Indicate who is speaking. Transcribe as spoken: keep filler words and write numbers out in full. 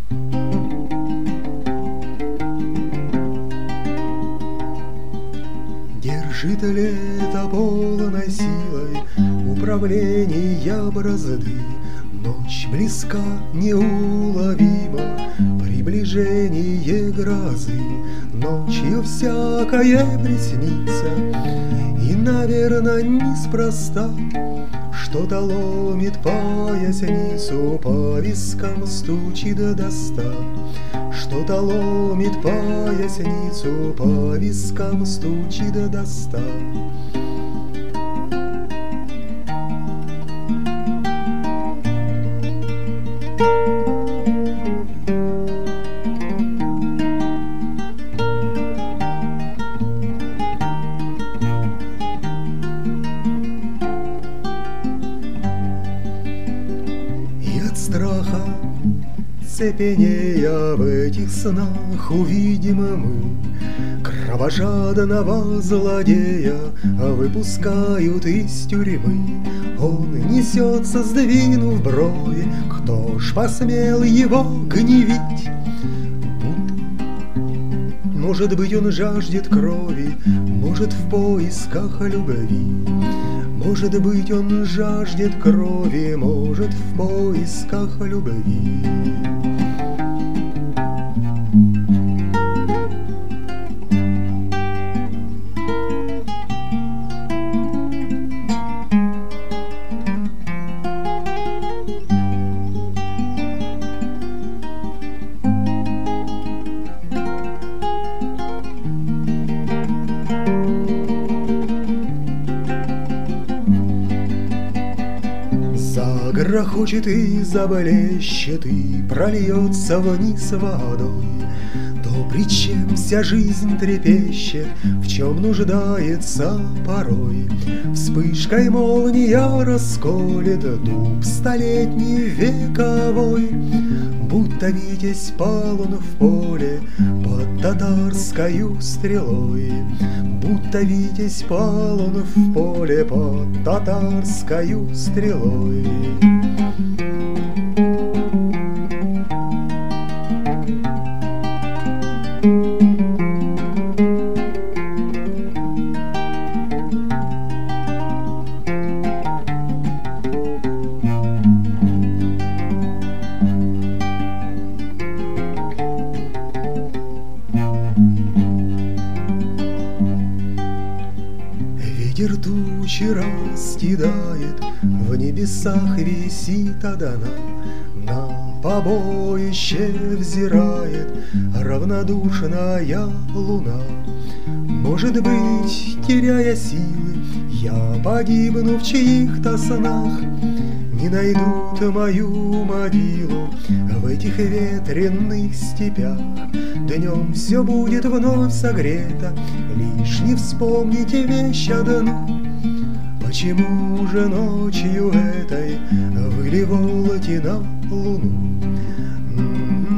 Speaker 1: Держит лето полной силой управления бразды. Ночь близка неуловимо, приближение грозы. Ночью всякое приснится, и, наверно, неспроста. Что-то ломит поясницу, по вискам стучит до ста. Что-то ломит поясницу, по вискам стучит до ста. Страха, цепенея в этих снах, увидим мы кровожадного злодея, выпускают из тюрьмы. Он несется, сдвинув брови, кто ж посмел его гневить? Может быть, он жаждет крови, может, в поисках любви. Может быть, он жаждет крови, может, в поисках любви. Загрохочет и заблещет, и прольется вниз водой то, при чем вся жизнь трепещет, в чем нуждается порой. Вспышкой молния расколет дуб столетний вековой, будто витязь пал он в поле под татарскою стрелой. Будто витязь пал он в поле под татарскою стрелой. Ветер тучи раскидает, в небесах висит Адана. На побоище взирает равнодушная луна. Может быть, теряя силы, я погибну в чьих-то снах. Не найдут мою могилу в этих ветреных степях. Днем все будет вновь согрето, лишь не вспомните вещь одну. Почему же ночью этой вы ли волоте на луну?